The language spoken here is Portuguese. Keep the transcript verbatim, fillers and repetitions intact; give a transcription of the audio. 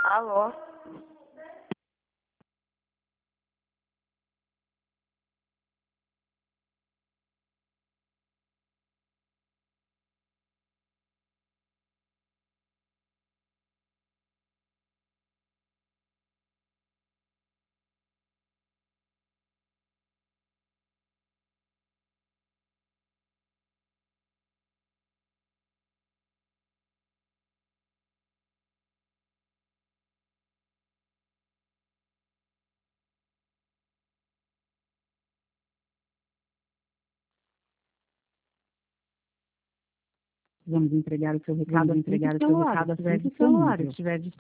Alô? Vamos entregar o seu recado, Vamos entregar o entregar o seu seu recado recado assim que assim o que o celular celular estiver disponível.